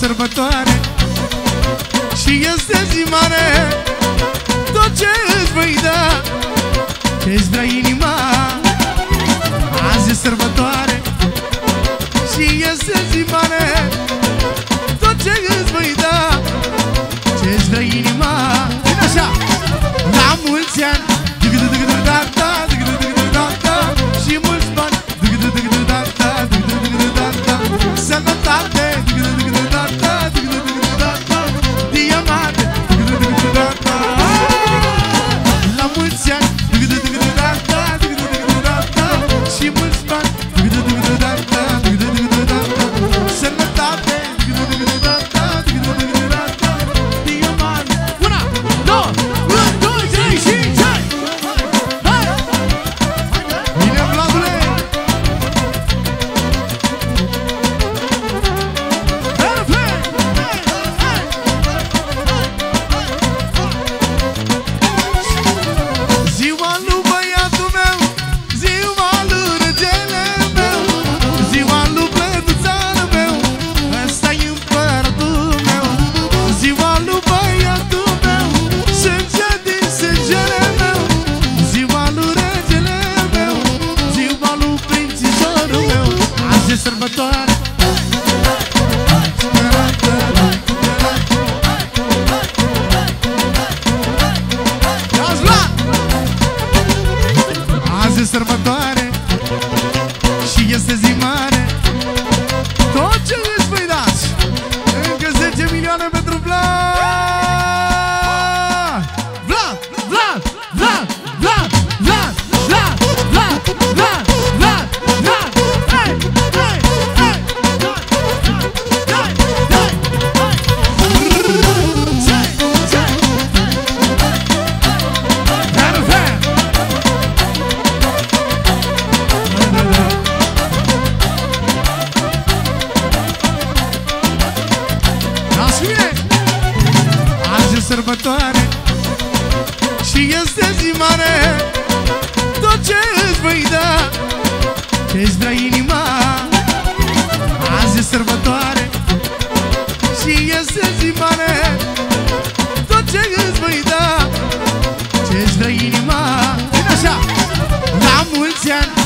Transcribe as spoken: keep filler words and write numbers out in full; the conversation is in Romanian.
sărbătoare și este zi mare. Tot ce îți voi da, ce-ți vrea inima. Azi e sărbătoare și este zi mare. Tot ce îți voi da, ce-ți vrea inima. Vine așa! La mulți ani, și mulți bani, sănătate, diamante. La mulți ani și mulți bani, sănătate, diamante. Una, două, unu, doi, trei și trei. Bine, Vladule! Ziua lui băiatul meu, ziua lui regele meu, ziua lui plătuțanul meu, ăsta-i împăratul meu. Ziua lui băiatul meu, sânge din sângele meu, ziua lui regele meu, ziua lui prințișorul meu. Azi e sărbătoare. Azi e sărbătoare și este zi mare. Tot ce îți voi dați, încă zece milioane pentru Vlad. Vlad, Vlad, Vlad, Vlad, Vlad, Vlad, Vlad, Vlad, Vlad, Vlad. Hey, hey, hey, Vlad, hey, hey, azi e sărbătoare și este zi mare. Tot ce îți voi da, ce-ți vrea inima. Azi e sărbătoare și este zi mare. Tot ce îți voi da, ce-ți vrea inima. Vine așa! La mulți ani